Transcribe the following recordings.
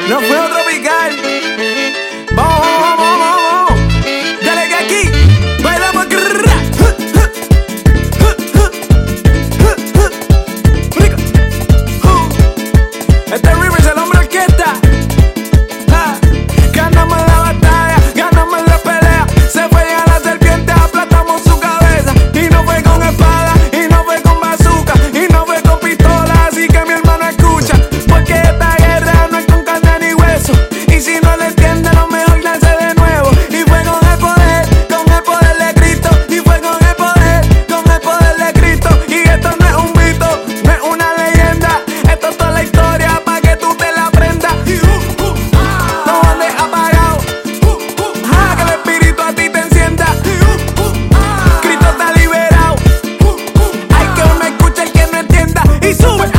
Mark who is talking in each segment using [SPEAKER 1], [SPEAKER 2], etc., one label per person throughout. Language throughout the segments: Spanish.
[SPEAKER 1] No fue tropical. Vamos, vamos, vamos, vamos. Dale que aquí bailamos. Este Rivers, el hombre orquesta. Ganamos la batalla, ganamos la pelea. Se fue a la serpiente, aplastamos su cabeza. Y no fue con espada, y no fue con bazooka, y no fue con pistola. Así que mi hermano escucha, porque esta guerra no es con carne ni hueso. Y si no lo entiende, lo mejor lance de nuevo. Y fue con el poder de Cristo. Y fue con el poder de Cristo. Y esto no es un mito, no es una leyenda. Esto es toda la historia pa' que tú te la aprendas. No andes apagado, que el espíritu a ti te encienda. Cristo está liberado. Hay que uno escuche el que no entienda. Y sube.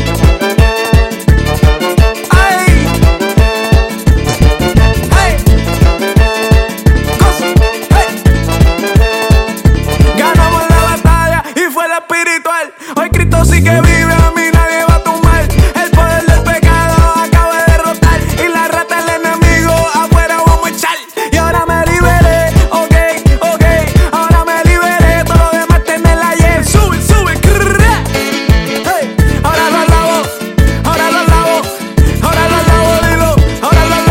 [SPEAKER 1] Ganamos la batalla y fue la espiritual. Hoy Cristo sí que vive, a mí nadie va a tumbar. El poder del pecado acaba de derrotar. Y la rata del enemigo afuera vamos a echar. Y ahora me liberé, ok. Ahora me liberé, todo lo demás está en el ayer. Sube, hey. Ahora los lavo, dilo. Ahora los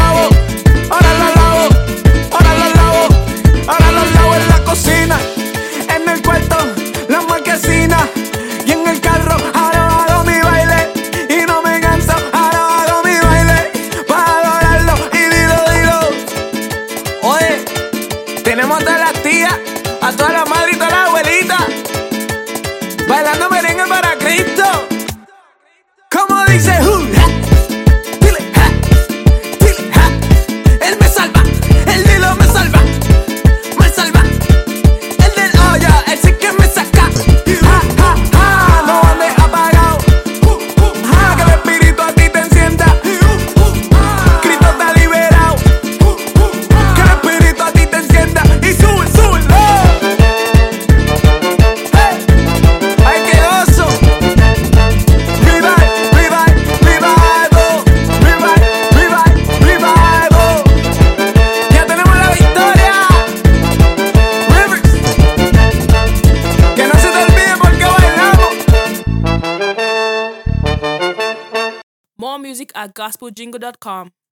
[SPEAKER 1] lavo en la cocina, en el cuarto, la marquesina y en el carro. Ahora hago mi baile y no me canso. Ahora hago mi baile para adorarlo y dilo. Oye, tenemos a todas las tías, a todas las madres y todas las abuelitas bailando merengue para Cristo. Como dice dile, Él me salva, el Lilo me salva. El del olla, él sí que me saca. No andes apagado, que el espíritu a ti te encienda. Cristo está liberado, que el espíritu a ti te encienda. Y sube. Ay, qué oso. Revival. Ya tenemos la victoria. Rivers, que no se te olvide porque bailamos.
[SPEAKER 2] More music at gospeljingle.com.